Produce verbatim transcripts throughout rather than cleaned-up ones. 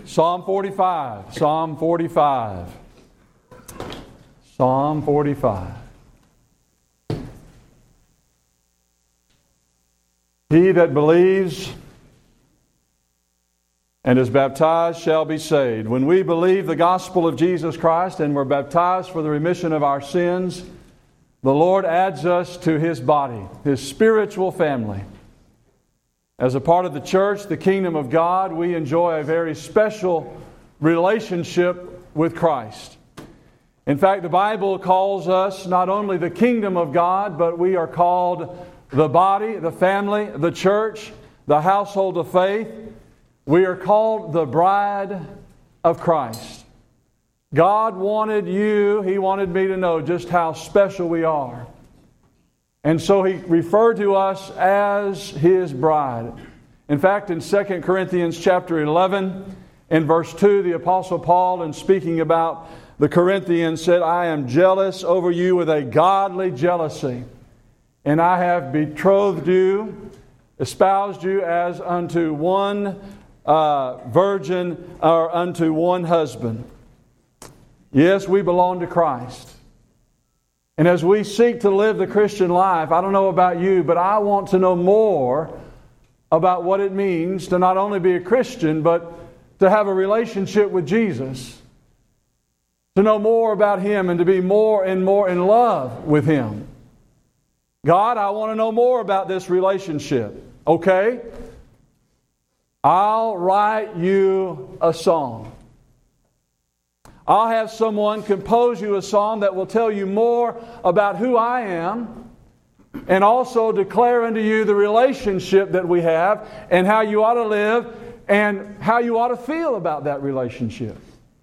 Psalm forty-five. Psalm forty-five. Psalm forty-five. He that believes and is baptized shall be saved. When we believe the gospel of Jesus Christ and we're baptized for the remission of our sins, the Lord adds us to His body, His spiritual family. As a part of the church, the kingdom of God, we enjoy a very special relationship with Christ. In fact, the Bible calls us not only the kingdom of God, but we are called the body, the family, the church, the household of faith. We are called the bride of Christ. God wanted you, He wanted me to know just how special we are. And so He referred to us as His bride. In fact, in Second Corinthians chapter eleven, in verse two, the Apostle Paul, in speaking about the Corinthians, said, I am jealous over you with a godly jealousy, and I have betrothed you, espoused you as unto one uh, virgin, or unto one husband. Yes, we belong to Christ. And as we seek to live the Christian life, I don't know about you, but I want to know more about what it means to not only be a Christian, but to have a relationship with Jesus. To know more about Him and to be more and more in love with Him. God, I want to know more about this relationship. Okay? I'll write you a song. I'll have someone compose you a song that will tell you more about who I am and also declare unto you the relationship that we have and how you ought to live and how you ought to feel about that relationship.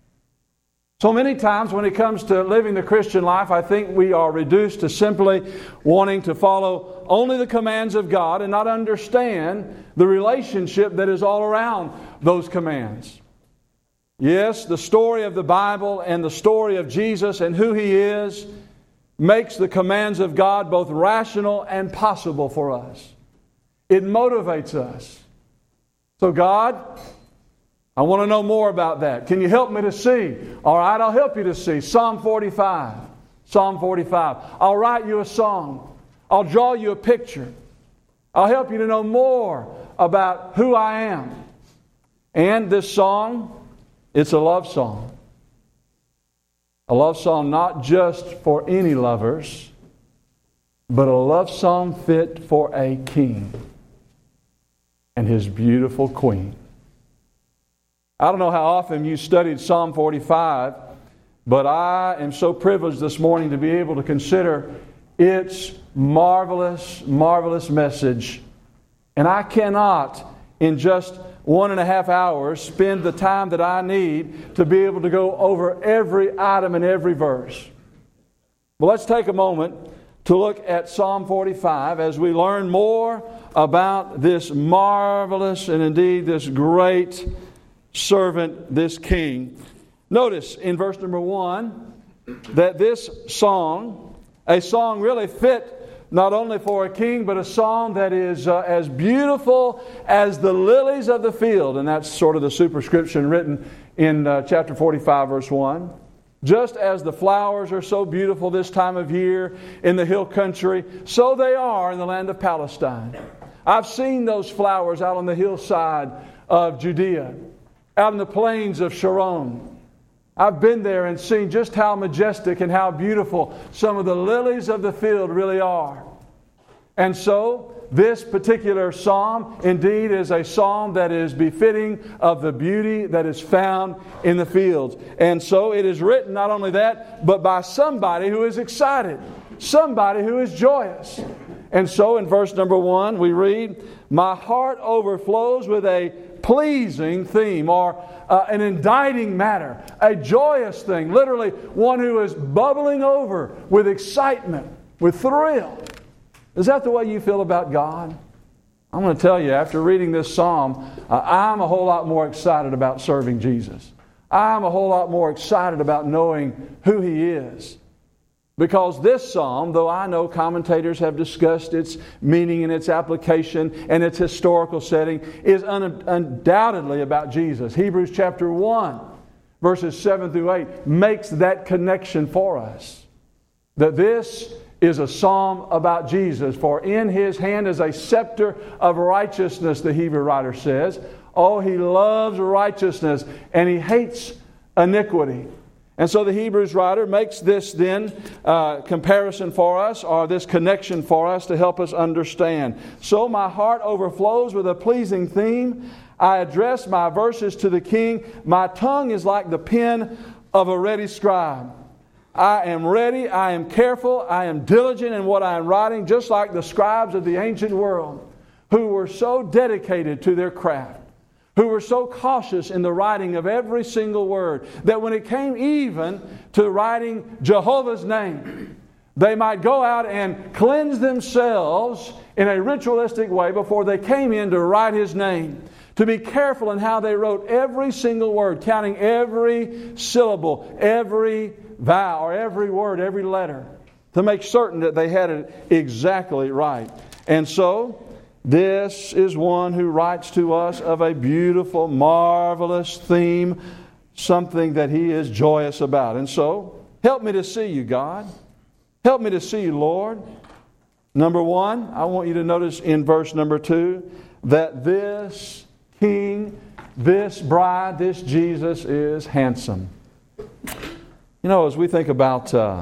So many times when it comes to living the Christian life, I think we are reduced to simply wanting to follow only the commands of God and not understand the relationship that is all around those commands. Yes, the story of the Bible and the story of Jesus and who He is makes the commands of God both rational and possible for us. It motivates us. So God, I want to know more about that. Can you help me to see? All right, I'll help you to see. Psalm forty-five. Psalm forty-five. I'll write you a song. I'll draw you a picture. I'll help you to know more about who I am. And this song, it's a love song. A love song not just for any lovers, but a love song fit for a king and his beautiful queen. I don't know how often you studied Psalm forty-five, but I am so privileged this morning to be able to consider its marvelous, marvelous message. And I cannot, in just one and a half hours, spend the time that I need to be able to go over every item in every verse. But let's take a moment to look at Psalm forty-five as we learn more about this marvelous and indeed this great servant, this king. Notice in verse number one that this song, a song really fit not only for a king, but a song that is uh, as beautiful as the lilies of the field. And that's sort of the superscription written in uh, chapter forty-five, verse one. Just as the flowers are so beautiful this time of year in the hill country, so they are in the land of Palestine. I've seen those flowers out on the hillside of Judea, out in the plains of Sharon. I've been there and seen just how majestic and how beautiful some of the lilies of the field really are. And so, this particular psalm indeed is a psalm that is befitting of the beauty that is found in the fields. And so it is written not only that, but by somebody who is excited, somebody who is joyous. And so in verse number one we read, my heart overflows with a pleasing theme, or uh, an indicting matter, a joyous thing, literally one who is bubbling over with excitement, with thrill. Is that the way you feel about God? I'm going to tell you, after reading this psalm, uh, I'm a whole lot more excited about serving Jesus. I'm a whole lot more excited about knowing who He is. Because this psalm, though I know commentators have discussed its meaning and its application and its historical setting, is un- undoubtedly about Jesus. Hebrews chapter one, verses seven through eight, makes that connection for us. That this is a psalm about Jesus. For in His hand is a scepter of righteousness, the Hebrew writer says. Oh, He loves righteousness and He hates iniquity. And so the Hebrews writer makes this then uh, comparison for us, or this connection for us to help us understand. So my heart overflows with a pleasing theme. I address my verses to the King. My tongue is like the pen of a ready scribe. I am ready, I am careful, I am diligent in what I am writing, just like the scribes of the ancient world who were so dedicated to their craft, who were so cautious in the writing of every single word, that when it came even to writing Jehovah's name, they might go out and cleanse themselves in a ritualistic way before they came in to write His name. To be careful in how they wrote every single word, counting every syllable, every vow, or every word, every letter, to make certain that they had it exactly right. And so, this is one who writes to us of a beautiful, marvelous theme, something that He is joyous about. And so, help me to see You, God. Help me to see You, Lord. Number one, I want you to notice in verse number two that this King, this bride, this Jesus is handsome. You know, as we think about uh,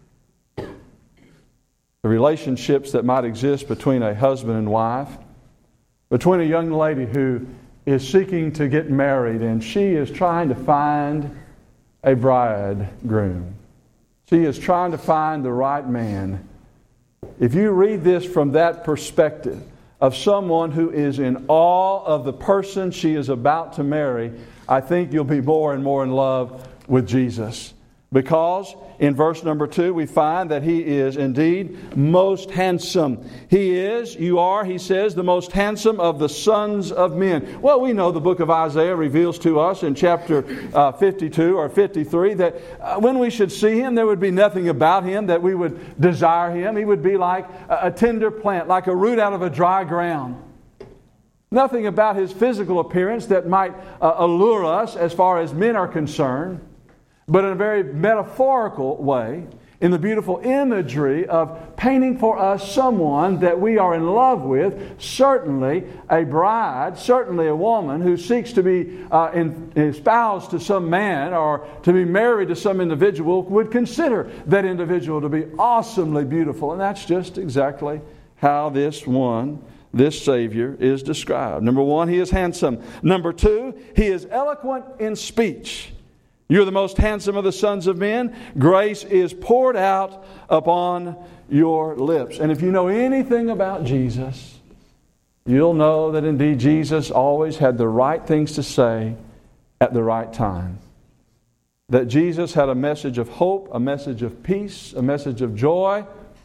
the relationships that might exist between a husband and wife, between a young lady who is seeking to get married and she is trying to find a bridegroom. She is trying to find the right man. If you read this from that perspective of someone who is in awe of the person she is about to marry, I think you'll be more and more in love with Jesus. Because in verse number two, we find that He is indeed most handsome. He is, you are, he says, the most handsome of the sons of men. Well, we know the book of Isaiah reveals to us in chapter uh, fifty-two or fifty-three that uh, when we should see Him, there would be nothing about Him that we would desire Him. He would be like a, a tender plant, like a root out of a dry ground. Nothing about His physical appearance that might uh, allure us as far as men are concerned. But in a very metaphorical way, in the beautiful imagery of painting for us someone that we are in love with, certainly a bride, certainly a woman who seeks to be uh, in, espoused to some man or to be married to some individual would consider that individual to be awesomely beautiful. And that's just exactly how this one, this Savior, is described. Number one, He is handsome. Number two, He is eloquent in speech. You're the most handsome of the sons of men. Grace is poured out upon your lips. And if you know anything about Jesus, you'll know that indeed Jesus always had the right things to say at the right time. That Jesus had a message of hope, a message of peace, a message of joy.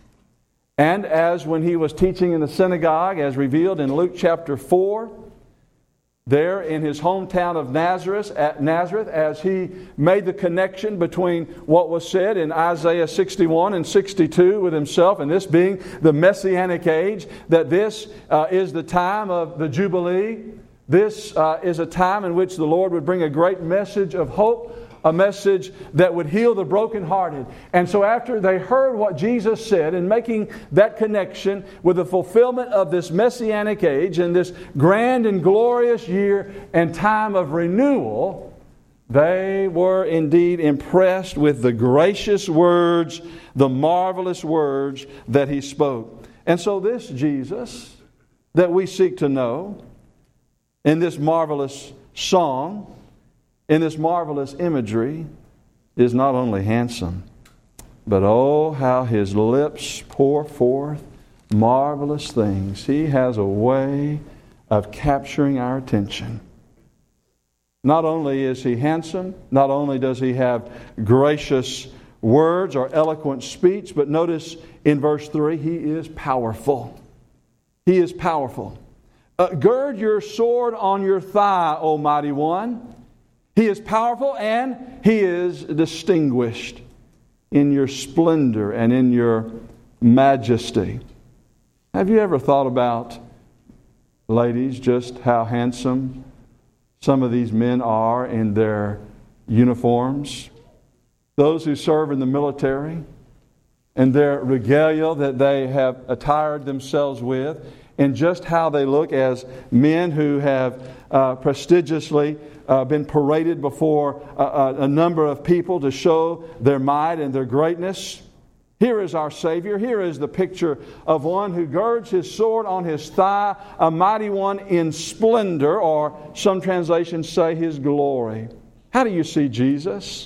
And as when He was teaching in the synagogue, as revealed in Luke chapter four, there in His hometown of Nazareth, at Nazareth, as He made the connection between what was said in Isaiah sixty-one and sixty-two with Himself, and this being the Messianic age, that this uh, is the time of the Jubilee. This uh, is a time in which the Lord would bring a great message of hope, a message that would heal the brokenhearted. And so after they heard what Jesus said, and making that connection with the fulfillment of this Messianic age and this grand and glorious year and time of renewal, they were indeed impressed with the gracious words, the marvelous words that He spoke. And so this Jesus that we seek to know in this marvelous song, in this marvelous imagery, is not only handsome, but oh, how His lips pour forth marvelous things. He has a way of capturing our attention. Not only is He handsome, not only does He have gracious words or eloquent speech, but notice in verse three, He is powerful. He is powerful. Uh, gird your sword on your thigh, O mighty one. He is powerful and He is distinguished. in your splendor and in your majesty. Have you ever thought about, ladies, just how handsome some of these men are in their uniforms? Those who serve in the military and their regalia that they have attired themselves with, and just how they look as men who have uh, prestigiously uh, been paraded before a, a number of people to show their might and their greatness. Here is our Savior. Here is the picture of one who girds his sword on his thigh, a mighty one in splendor, or some translations say his glory. How do you see Jesus?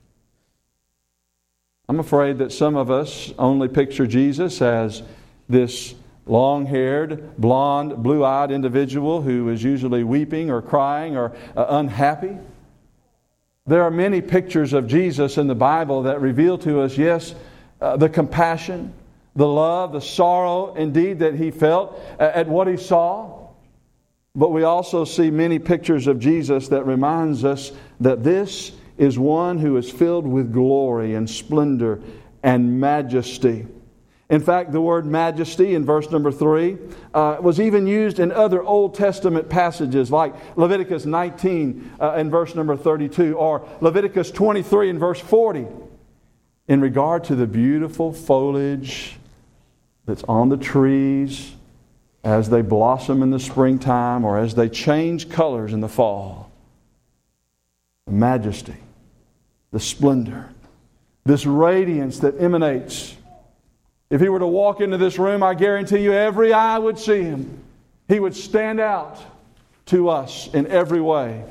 I'm afraid that some of us only picture Jesus as this long-haired, blonde, blue-eyed individual who is usually weeping or crying or uh, unhappy. There are many pictures of Jesus in the Bible that reveal to us, yes, uh, the compassion, the love, the sorrow, indeed, that He felt at what He saw. But we also see many pictures of Jesus that reminds us that this is one who is filled with glory and splendor and majesty. In fact, the word majesty in verse number three uh, was even used in other Old Testament passages like Leviticus nineteen uh, in verse number thirty-two, or Leviticus twenty-three in verse forty, in regard to the beautiful foliage that's on the trees as they blossom in the springtime or as they change colors in the fall. The majesty, the splendor, this radiance that emanates. If He were to walk into this room, I guarantee you every eye would see Him. He would stand out to us in every way.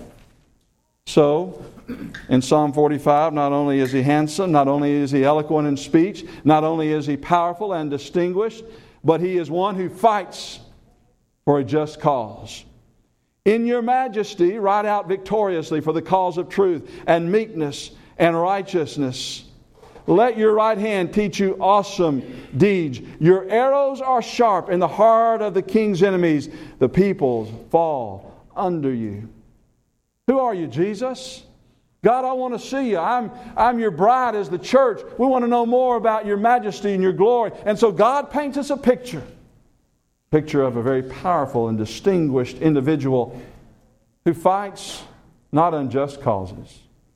So, in Psalm forty-five, not only is He handsome, not only is He eloquent in speech, not only is He powerful and distinguished, but He is one who fights for a just cause. In your majesty, ride out victoriously for the cause of truth and meekness and righteousness. Let your right hand teach you awesome deeds. Your arrows are sharp in the heart of the king's enemies. The peoples fall under you. Who are you, Jesus? God, I want to see you. I'm, I'm your bride as the church. We want to know more about your majesty and your glory. And so God paints us a picture. Picture of a very powerful and distinguished individual who fights not unjust causes.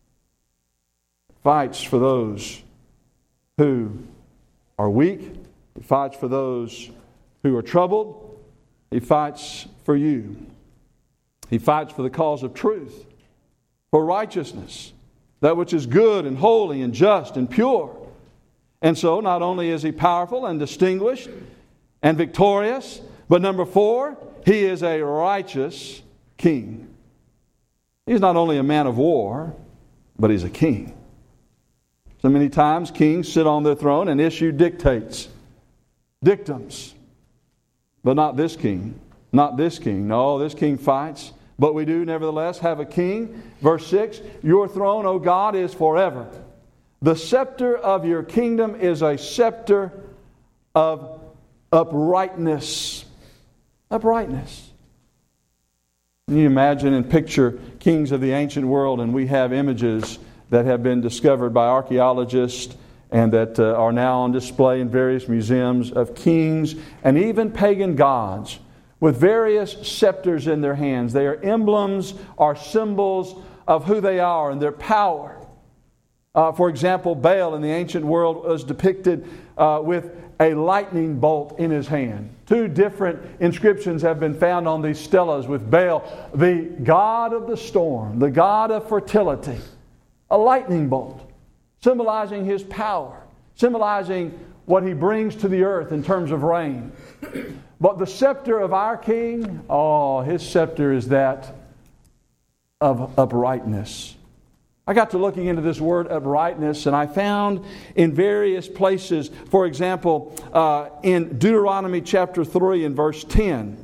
Fights for those who are weak. He fights for those who are troubled. He fights for you. He fights for the cause of truth, for righteousness, that which is good and holy and just and pure. And so not only is He powerful and distinguished and victorious, but number four, He is a righteous king. He's not only a man of war, but He's a king. So many times kings sit on their throne and issue dictates, dictums. But not this king. Not this king. No, this king fights. But we do nevertheless have a king. Verse six, your throne, O God, is forever. The scepter of your kingdom is a scepter of uprightness. Uprightness. Can you imagine and picture kings of the ancient world, and we have images that have been discovered by archaeologists and that uh, are now on display in various museums of kings and even pagan gods with various scepters in their hands. They are emblems or symbols of who they are and their power. Uh, for example, Baal in the ancient world was depicted uh, with a lightning bolt in his hand. Two different inscriptions have been found on these stelas with Baal, the god of the storm, the god of fertility. A lightning bolt, symbolizing his power, symbolizing what he brings to the earth in terms of rain. But the scepter of our king, oh, his scepter is that of uprightness. I got to looking into this word uprightness, and I found in various places, for example, uh, in Deuteronomy chapter three and verse ten,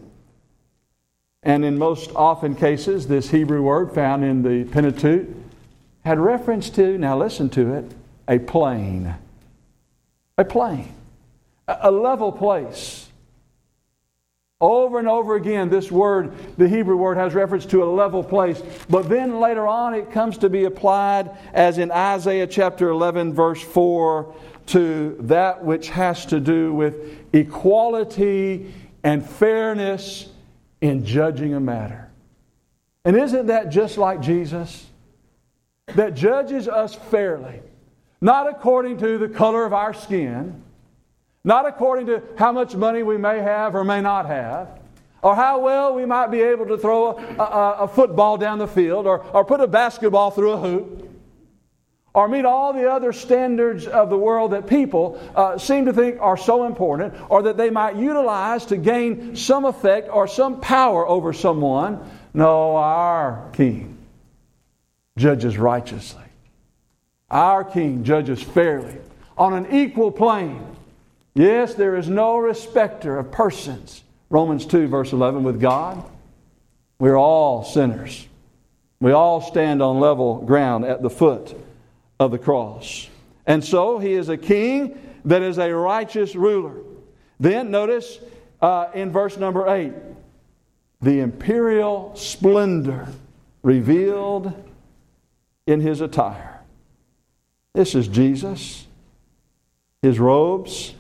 and in most often cases, this Hebrew word found in the Pentateuch had reference to, now listen to it, a plain. A plain. A level place. Over and over again, this word, the Hebrew word, has reference to a level place. But then later on, it comes to be applied, as in Isaiah chapter eleven, verse four, to that which has to do with equality and fairness in judging a matter. And isn't that just like Jesus? That judges us fairly. Not according to the color of our skin. Not according to how much money we may have or may not have. Or how well we might be able to throw a, a, a football down the field. Or, or put a basketball through a hoop. Or meet all the other standards of the world that people uh, seem to think are so important. Or that they might utilize to gain some effect or some power over someone. No, our King judges righteously. Our King judges fairly. On an equal plane. Yes, there is no respecter of persons. Romans two, verse eleven, with God. We're all sinners. We all stand on level ground at the foot of the cross. And so, He is a King that is a righteous ruler. Then, notice uh, in verse number eight, the imperial splendor revealed in His attire. This is Jesus. His robes,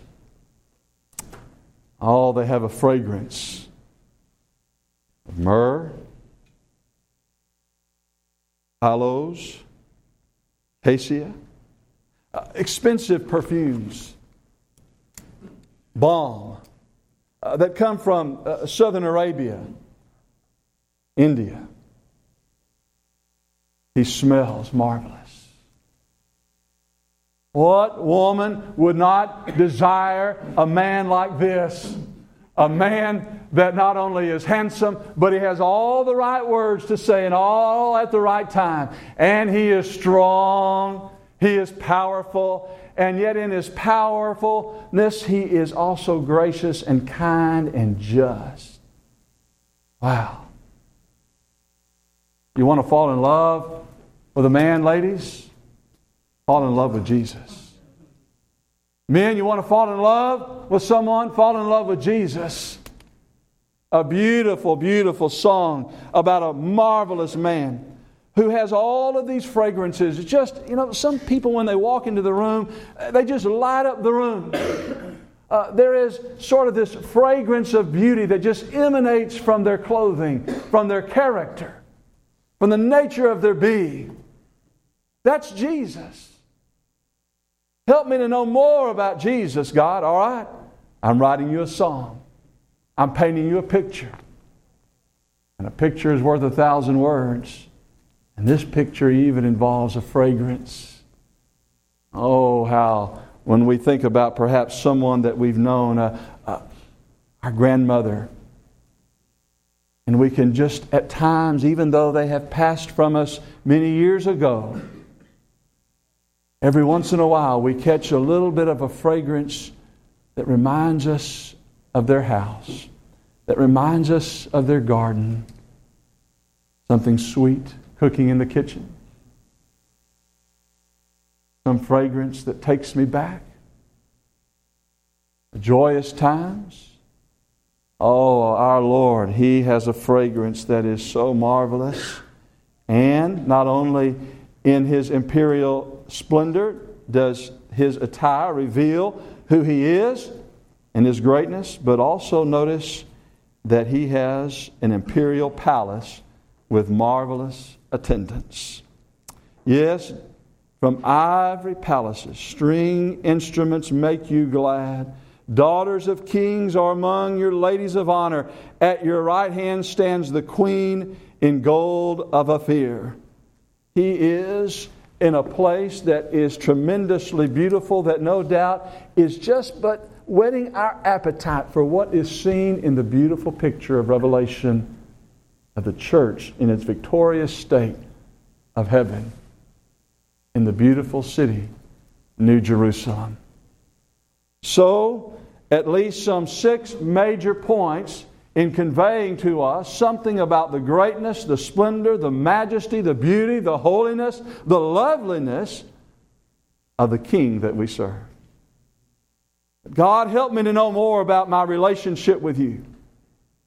oh, they have a fragrance of myrrh, aloes, cassia, uh, expensive perfumes, balm, uh, that come from uh, southern Arabia, India. He smells marvelous. What woman would not desire a man like this? A man that not only is handsome, but he has all the right words to say and all at the right time. And he is strong. He is powerful. And yet in his powerfulness, he is also gracious and kind and just. Wow. You want to fall in love with a man, ladies? Fall in love with Jesus. Men, you want to fall in love with someone? Fall in love with Jesus. A beautiful, beautiful song about a marvelous man who has all of these fragrances. It's just, you know, some people when they walk into the room, they just light up the room. Uh, there is sort of this fragrance of beauty that just emanates from their clothing, from their character, from the nature of their being. That's Jesus. Help me to know more about Jesus, God. All right. I'm writing you a song. I'm painting you a picture. And a picture is worth a thousand words. And this picture even involves a fragrance. Oh, how when we think about perhaps someone that we've known, uh, uh, our grandmother, and we can just at times, even though they have passed from us many years ago, every once in a while, we catch a little bit of a fragrance that reminds us of their house, that reminds us of their garden, something sweet cooking in the kitchen, some fragrance that takes me back, joyous times. Oh, our Lord, He has a fragrance that is so marvelous, and not only in His imperial splendor does His attire reveal who He is and His greatness, but also notice that He has an imperial palace with marvelous attendants. Yes, from ivory palaces, string instruments make you glad. Daughters of kings are among your ladies of honor. At your right hand stands the queen in gold of Ophir. He is in a place that is tremendously beautiful, that no doubt is just but whetting our appetite for what is seen in the beautiful picture of Revelation of the church in its victorious state of heaven in the beautiful city, New Jerusalem. So, at least some six major points in conveying to us something about the greatness, the splendor, the majesty, the beauty, the holiness, the loveliness of the King that we serve. God, help me to know more about my relationship with You.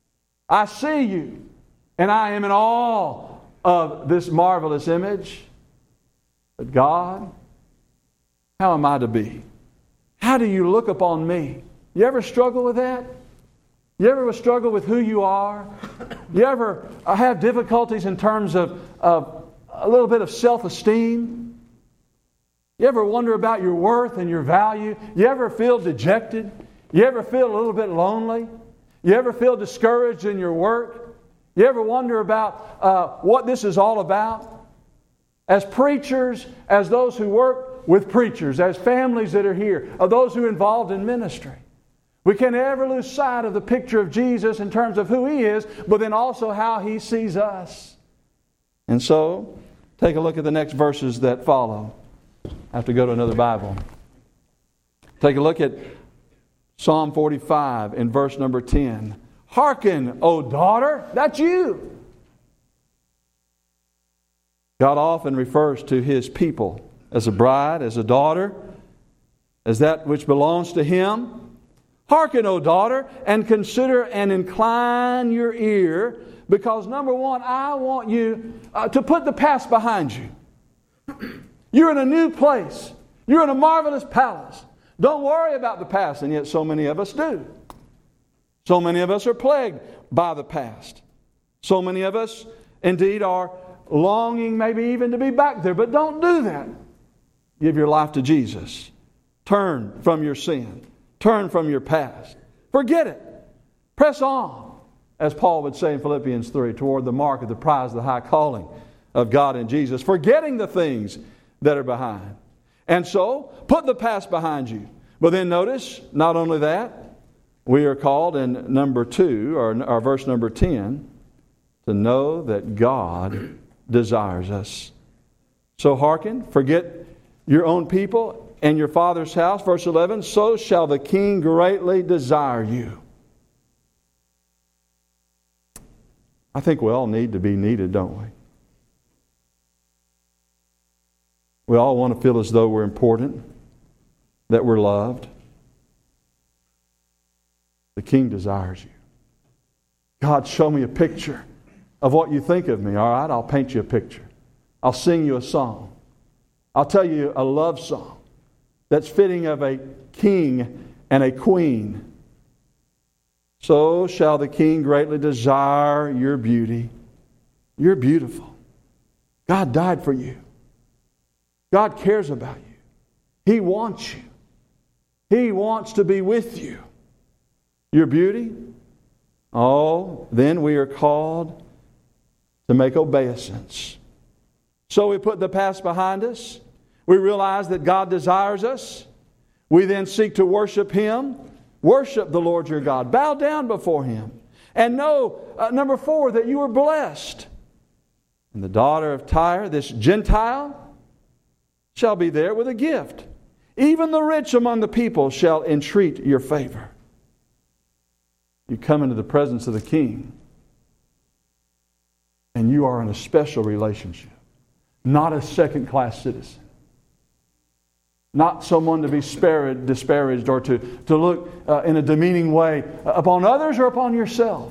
I see you, and I am in awe of this marvelous image. But God, how am I to be? How do you look upon me? You ever struggle with that? You ever struggle with who you are? You ever have difficulties in terms of, of a little bit of self-esteem? You ever wonder about your worth and your value? You ever feel dejected? You ever feel a little bit lonely? You ever feel discouraged in your work? You ever wonder about uh, what this is all about? As preachers, as those who work with preachers, as families that are here, of those who are involved in ministry, we can never lose sight of the picture of Jesus in terms of who He is, but then also how He sees us. And so, take a look at the next verses that follow. I have to go to another Bible. Take a look at Psalm forty-five in verse number ten. Hearken, O daughter, that's you. God often refers to His people as a bride, as a daughter, as that which belongs to Him. Hearken, O daughter, and consider and incline your ear, because number one, I want you uh, to put the past behind you. You're in a new place. You're in a marvelous palace. Don't worry about the past, and yet so many of us do. So many of us are plagued by the past. So many of us, indeed, are longing maybe even to be back there, but don't do that. Give your life to Jesus. Turn from your sin. Turn from your past. Forget it. Press on, as Paul would say in Philippians three, toward the mark of the prize of the high calling of God in Jesus, forgetting the things that are behind. And so, put the past behind you. But then notice, not only that, we are called in number two, or, or verse number ten, to know that God desires us. So hearken, forget your own people and your Father's house. Verse eleven, so shall the King greatly desire you. I think we all need to be needed, don't we? We all want to feel as though we're important, that we're loved. The King desires you. God, show me a picture of what you think of me. All right, I'll paint you a picture. I'll sing you a song. I'll tell you a love song that's fitting of a king and a queen. So shall the King greatly desire your beauty. You're beautiful. God died for you. God cares about you. He wants you. He wants to be with you. Your beauty? Oh, then we are called to make obeisance. So we put the past behind us. We realize that God desires us. We then seek to worship Him. Worship the Lord your God. Bow down before Him. And know, uh, number four, that you are blessed. And the daughter of Tyre, this Gentile, shall be there with a gift. Even the rich among the people shall entreat your favor. You come into the presence of the King, and you are in a special relationship. Not a second-class citizen. Not someone to be spared, disparaged or to, to look uh, in a demeaning way upon others or upon yourself.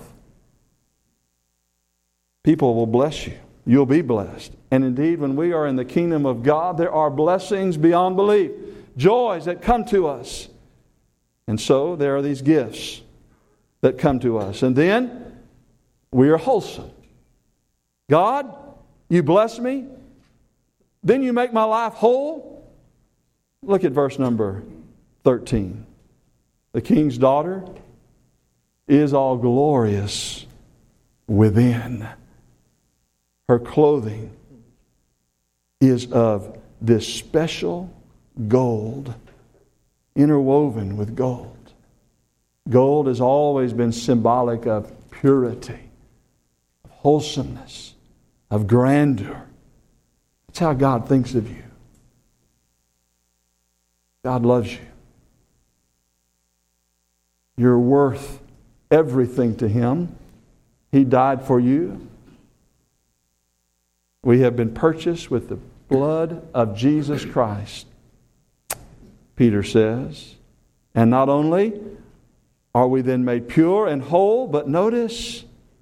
People will bless you. You'll be blessed. And indeed, when we are in the kingdom of God, there are blessings beyond belief. Joys that come to us. And so there are these gifts that come to us. And then we are wholesome. God, you bless me. Then you make my life whole. Look at verse number thirteen. The King's daughter is all glorious within. Her clothing is of this special gold, interwoven with gold. Gold has always been symbolic of purity, of wholesomeness, of grandeur. That's how God thinks of you. God loves you. You're worth everything to Him. He died for you. We have been purchased with the blood of Jesus Christ, Peter says. And not only are we then made pure and whole, but notice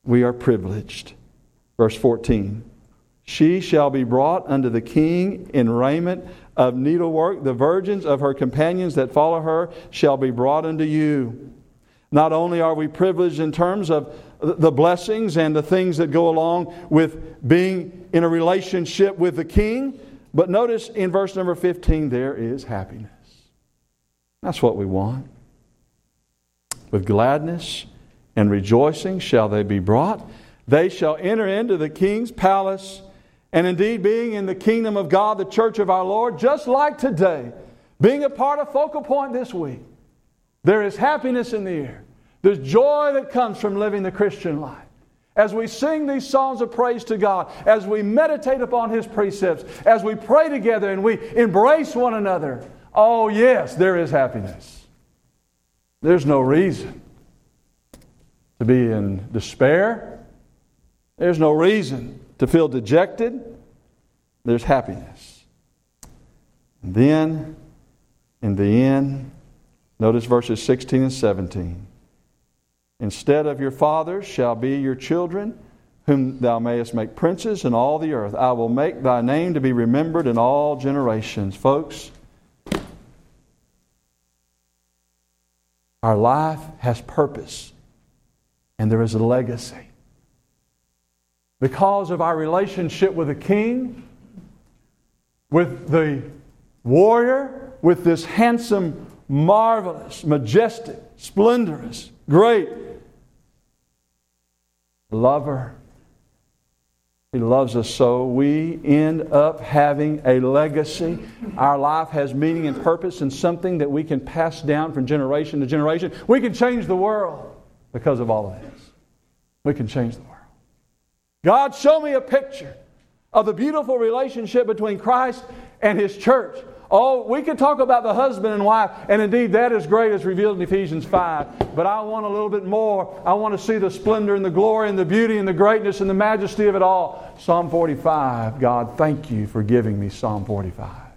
we are privileged. Verse fourteen. She shall be brought unto the king in raiment of needlework. The virgins of her companions that follow her shall be brought unto you. Not only are we privileged in terms of the blessings and the things that go along with being in a relationship with the king, but notice in verse number fifteen, there is happiness. That's what we want. With gladness and rejoicing shall they be brought. They shall enter into the king's palace. And indeed, being in the kingdom of God, the church of our Lord, just like today, being a part of Focal Point this week, there is happiness in the air. There's joy that comes from living the Christian life. As we sing these songs of praise to God, as we meditate upon His precepts, as we pray together and we embrace one another, oh yes, there is happiness. There's no reason to be in despair. There's no reason to feel dejected. There's happiness. And then, in the end, notice verses sixteen and seventeen. Instead of your fathers shall be your children, whom thou mayest make princes in all the earth. I will make thy name to be remembered in all generations. Folks, our life has purpose, and there is a legacy. Because of our relationship with the King, with the warrior, with this handsome, marvelous, majestic, splendorous, great lover. He loves us so. We end up having a legacy. Our life has meaning and purpose and something that we can pass down from generation to generation. We can change the world because of all of this. We can change the world. God, show me a picture of the beautiful relationship between Christ and His church. Oh, we could talk about the husband and wife, and indeed that is great as revealed in Ephesians five. But I want a little bit more. I want to see the splendor and the glory and the beauty and the greatness and the majesty of it all. Psalm forty-five. God, thank you for giving me Psalm forty-five.